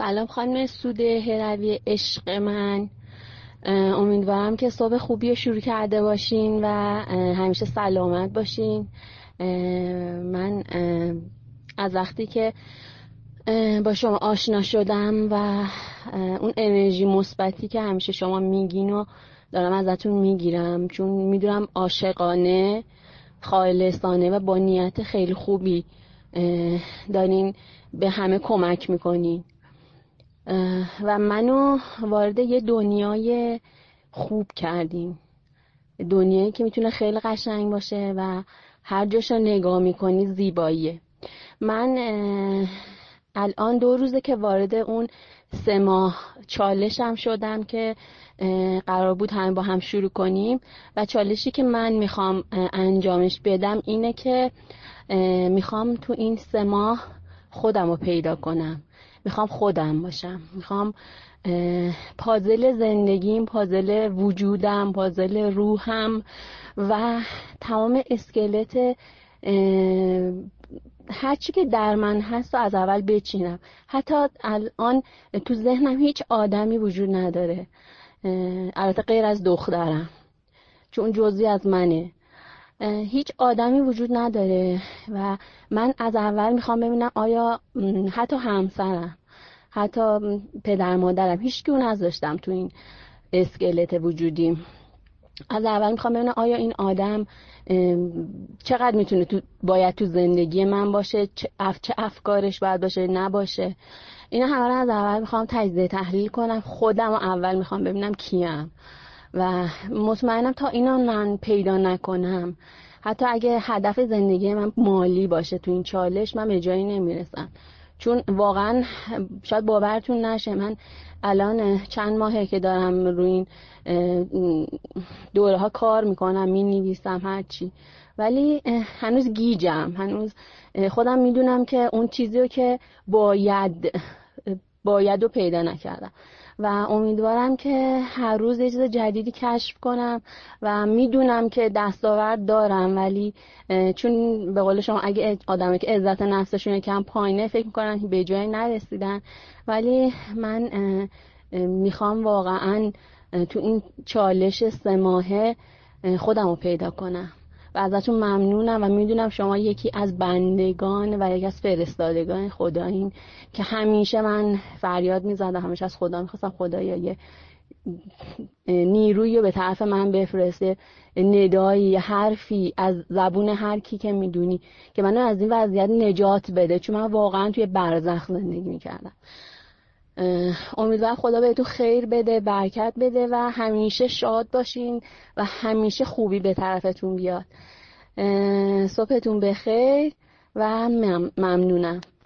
سلام خانم سوده هروی عشق من. امیدوارم که صبح خوبی رو شروع کرده باشین و همیشه سلامت باشین. من از وقتی که با شما آشنا شدم و اون انرژی مثبتی که همیشه شما میگین و دارم ازتون میگیرم، چون میدونم عاشقانه، خالصانه و با نیت خیلی خوبی دارین به همه کمک میکنین و منو وارد یه دنیای خوب کردین، دنیایی که میتونه خیلی قشنگ باشه و هر جاشو نگاه میکنی زیباییه. من الان 2 روزه که وارد اون 3 ماه چالشم شدم که قرار بود هم با هم شروع کنیم و چالشی که من میخوام انجامش بدم اینه که میخوام تو این 3 ماه خودم رو پیدا کنم، میخوام خودم باشم، میخوام پازل زندگیم، پازل وجودم، پازل روحم و تمام اسکلت هرچی که در من هست رو از اول بچینم. حتی الان تو ذهنم هیچ آدمی وجود نداره، البته غیر از دخترم چون جزئی از منه. هیچ آدمی وجود نداره و من از اول میخوام ببینم آیا حتی همسرم، حتی پدر مادرم، هیچ کی نذاشتم تو این اسکلت وجودیم. از اول میخوام ببینم آیا این آدم چقدر میتونه باید تو زندگی من باشه، چه افکارش باید باشه نباشه. اینا همه رو از اول میخوام تجزیه تحلیل کنم. خودم اول میخوام ببینم کیم و مطمئنم تا اینا من پیدا نکنم، حتی اگه هدف زندگی من مالی باشه تو این چالش، من به جایی نمیرسم. چون واقعا شاید باورتون نشه، من الان چند ماهه که دارم روی این دوره ها کار میکنم، مینویسم هرچی، ولی هنوز گیجم، هنوز خودم میدونم که اون چیزی رو که باید رو پیدا نکردم و امیدوارم که هر روز یه چیز جدیدی کشف کنم و میدونم که دستاورد دارم، ولی چون به قول شما اگه آدمی که عزت نفسشون یکم پایینه فکر میکنن به جایی نرسیدن، ولی من میخوام واقعا تو این چالش 3 ماهه خودم رو پیدا کنم و ازتون ممنونم و میدونم شما یکی از بندگان و یکی از فرستادگان خدایین که همیشه من فریاد میزدم، همیشه از خدا میخواستم خدایا یه نیرویی رو به طرف من بفرسته، ندایی، حرفی از زبون هر کی که میدونی که منو از این وضعیت نجات بده، چون من واقعا توی برزخ زندگی میکردم. امیدوارم خدا بهتون خیر بده، برکت بده و همیشه شاد باشین و همیشه خوبی به طرفتون بیاد. صبحتون بخیر و ممنونم.